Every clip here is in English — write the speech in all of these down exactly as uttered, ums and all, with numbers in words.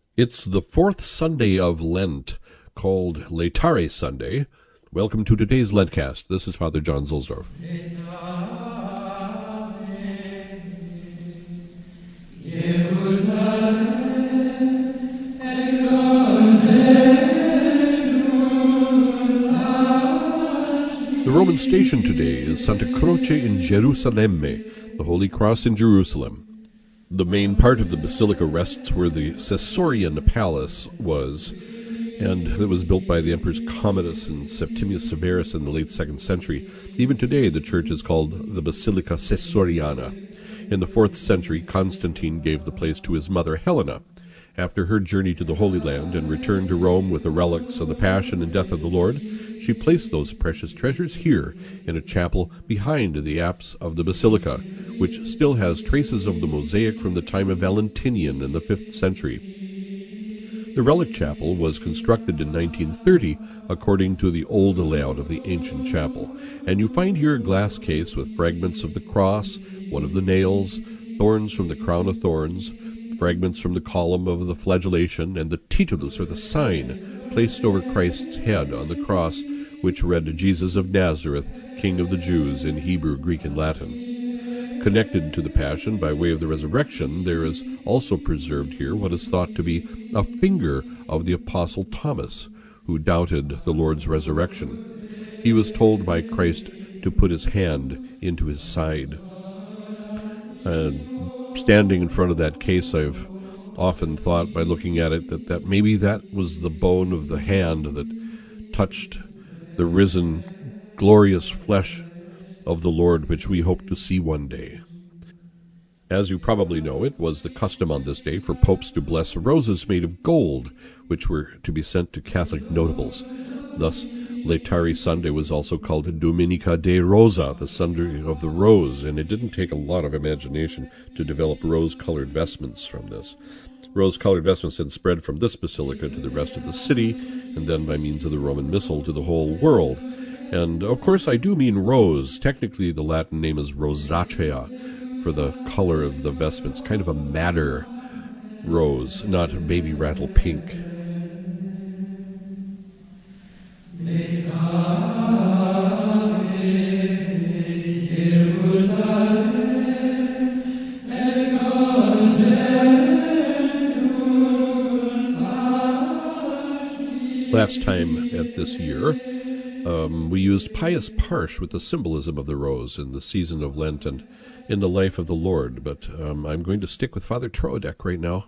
It's the fourth Sunday of Lent, called Laetare Sunday. Welcome to today's Lentcast. This is Father John Zuhlsdorf. The Roman station today is Santa Croce in Gerusalemme, the Holy Cross in Jerusalem. The main part of the basilica rests where the Caesorian Palace was, and it was built by the Emperors Commodus and Septimius Severus in the late second century. Even today, the church is called the Basilica Caesoriana. In the fourth century, Constantine gave the place to his mother Helena. After her journey to the Holy Land and return to Rome with the relics of the Passion and Death of the Lord, she placed those precious treasures here in a chapel behind the apse of the basilica, which still has traces of the mosaic from the time of Valentinian in the fifth century. The relic chapel was constructed in nineteen thirty according to the old layout of the ancient chapel, and you find here a glass case with fragments of the cross, one of the nails, thorns from the crown of thorns, fragments from the column of the flagellation, and the titulus, or the sign, placed over Christ's head on the cross, which read Jesus of Nazareth, King of the Jews, in Hebrew, Greek, and Latin. Connected to the Passion by way of the resurrection, there is also preserved here what is thought to be a finger of the Apostle Thomas, who doubted the Lord's resurrection. He was told by Christ to put his hand into his side. And standing in front of that case, I've often thought, by looking at it, that, that maybe that was the bone of the hand that touched the risen, glorious flesh of the Lord, which we hope to see one day. As you probably know, it was the custom on this day for popes to bless roses made of gold, which were to be sent to Catholic notables. Thus, Laetare Sunday was also called Dominica de Rosa, the Sunday of the Rose, and it didn't take a lot of imagination to develop rose-colored vestments from this. Rose-colored vestments then spread from this basilica to the rest of the city, and then by means of the Roman Missal to the whole world. And, of course, I do mean rose. Technically, the Latin name is rosacea, for the color of the vestments, kind of a madder rose, not baby rattle pink. Last time at this year, um, we used Pius Parsh with the symbolism of the rose in the season of Lent and in the life of the Lord, but um, I'm going to stick with Father Troadec right now.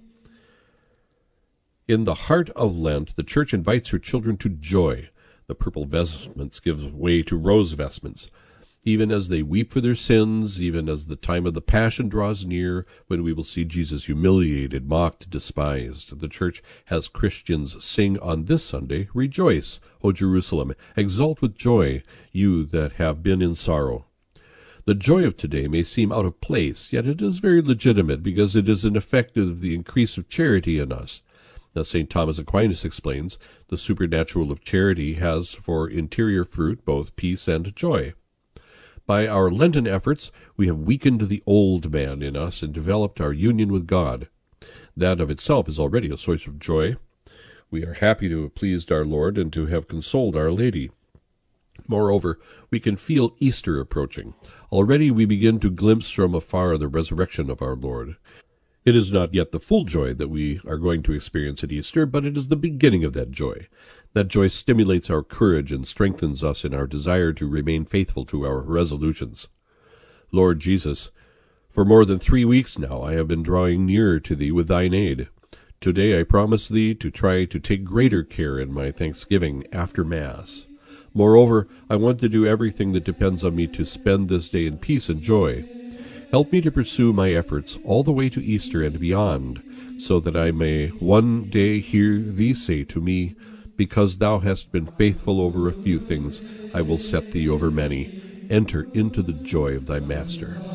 In the heart of Lent, the Church invites her children to joy. The purple vestments gives way to rose vestments. Even as they weep for their sins, even as the time of the Passion draws near, when we will see Jesus humiliated, mocked, despised, the Church has Christians sing on this Sunday, "Rejoice, O Jerusalem, exult with joy, you that have been in sorrow." The joy of today may seem out of place, yet it is very legitimate, because it is an effect of the increase of charity in us. As Saint Thomas Aquinas explains, the supernatural of charity has for interior fruit both peace and joy. By our Lenten efforts, we have weakened the old man in us and developed our union with God. That of itself is already a source of joy. We are happy to have pleased our Lord and to have consoled Our Lady. Moreover, we can feel Easter approaching. Already we begin to glimpse from afar the resurrection of our Lord. It is not yet the full joy that we are going to experience at Easter, but it is the beginning of that joy. That joy stimulates our courage and strengthens us in our desire to remain faithful to our resolutions. Lord Jesus, for more than three weeks now I have been drawing nearer to Thee with Thine aid. Today I promise Thee to try to take greater care in my thanksgiving after Mass. Moreover, I want to do everything that depends on me to spend this day in peace and joy. Help me to pursue my efforts all the way to Easter and beyond, so that I may one day hear Thee say to me, "Because thou hast been faithful over a few things, I will set thee over many. Enter into the joy of thy Master."